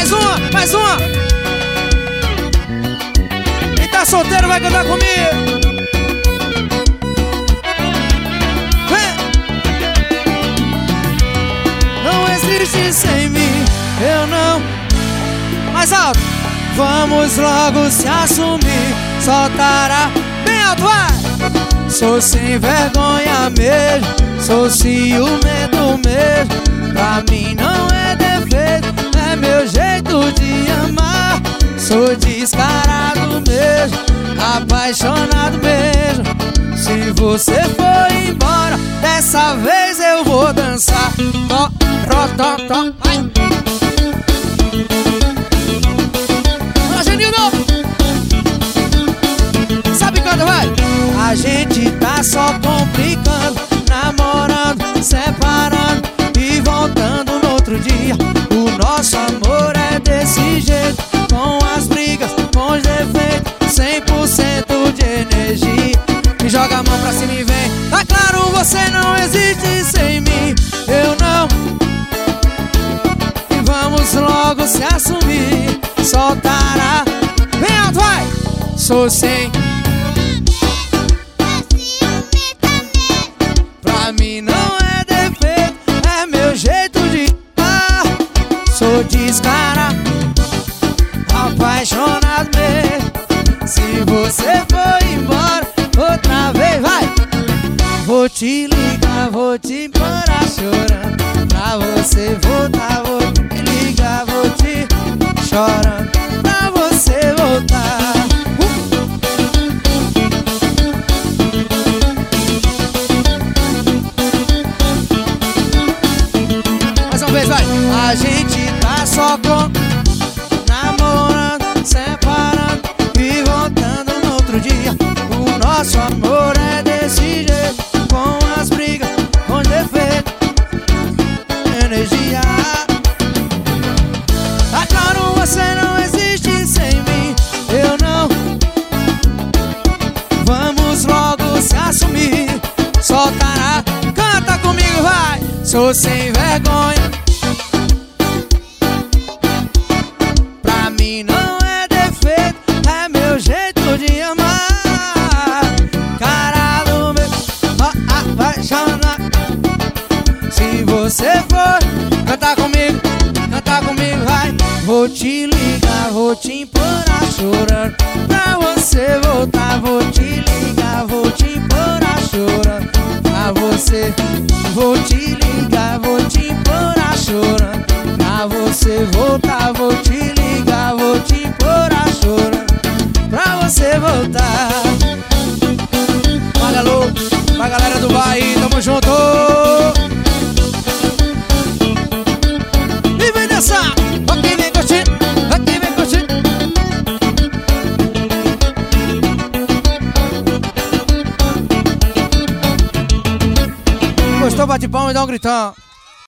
Mais uma, mais uma. Quem tá solteiro vai cantar comigo. Não existe sem mim, eu não. Mais alto. Vamos logo se assumir, soltará bem alto, vai. Sou sem vergonha mesmo, sou ciumento mesmo. Pra mim não é defeito, é meu jeito de amar. Sou descarado mesmo, apaixonado mesmo. Se você for embora, dessa vez eu vou dançar. Tó, tó, tó, tó, vai. Sabe quando vai? A gente tá só complicando, namorando, separando e voltando no outro dia. O nosso amor é desse jeito, com as brigas, com os defeitos, 100% de energia. Me joga a mão pra cima e vem. Tá claro, você não existe sem mim, eu não. E vamos logo se assumir, soltará. Vem alto, vai! Sou sem. Pra mim não é defeito, é meu jeito de amar. Sou descarado, apaixonado mesmo. Se você for embora, outra vez, vai! Vou te ligar, vou te embora chorando. Pra você voltar, vou te ligar, vou te chorando. Pra você voltar. Mais uma vez, vai! A gente tá só com namorando, separando e voltando no outro dia. O nosso amor é desse jeito, com as brigas, com os defeitos, energia. Tá claro, você não existe sem mim, eu não. Vamos logo se assumir, soltará. Canta comigo, vai! Sou sem vergonha. Pra mim não é defeito, é meu jeito de amar. Cara do meu apaixonado. Se você for cantar comigo, vai. Vou te ligar, vou te implorar chorando. Pra você voltar, vou te ligar, vou te implorar chorando. Pra você, vou te ligar, vou te implorar chorando. Pra você voltar, vou te ligar, vou te implorar chorando. Pra você voltar. Olha, alô, pra galera do Bahia, tamo junto. E vem dançar, aqui vem curtir, aqui vem curtir. Gostou, bate palma e dá um gritão.